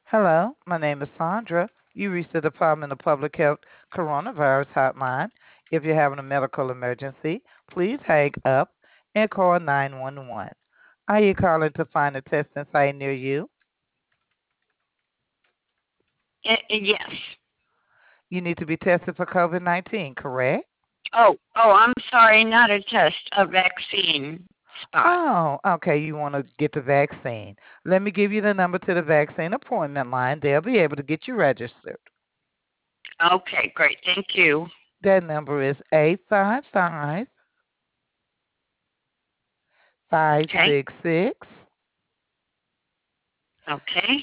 Hello, my name is Sandra. You reached the Department of Public Health Coronavirus Hotline. If you're having a medical emergency, please hang up and call 911. Are you calling to find a testing site near you? Yes. You need to be tested for COVID 19, correct? I'm sorry, not a test, a vaccine spot. Oh, okay. You want to get the vaccine. Let me give you the number to the vaccine appointment line. They'll be able to get you registered. Okay, great. Thank you. That number is 855 Okay. 566 Okay.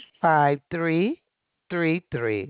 5333.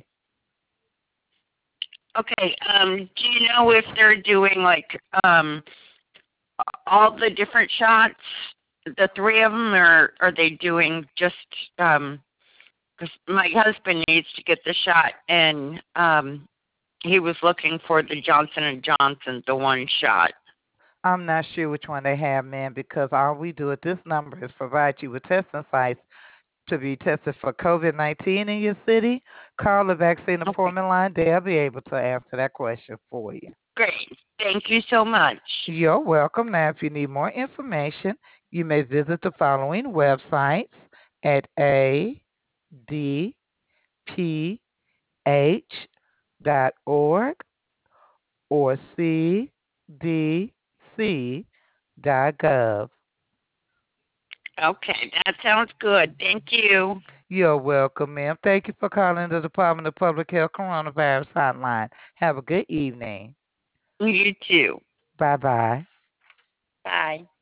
Okay. Do you know if they're doing like um all the different shots, the three of them, or are they doing just um? Because my husband needs to get the shot, and he was looking for the Johnson and Johnson, the one shot. I'm not sure which one they have, man, because all we do at this number is provide you with testing sites to be tested for COVID 19 in your city. Call the vaccine Okay, appointment line. They'll be able to answer that question for you. great. Thank you so much. You're welcome. Now, if you need more information, you may visit the following websites at adph.org or cdc.gov. Okay, that sounds good. Thank you. You're welcome, ma'am. Thank you for calling the Department of Public Health Coronavirus Hotline. Have a good evening. You too. Bye bye. Bye.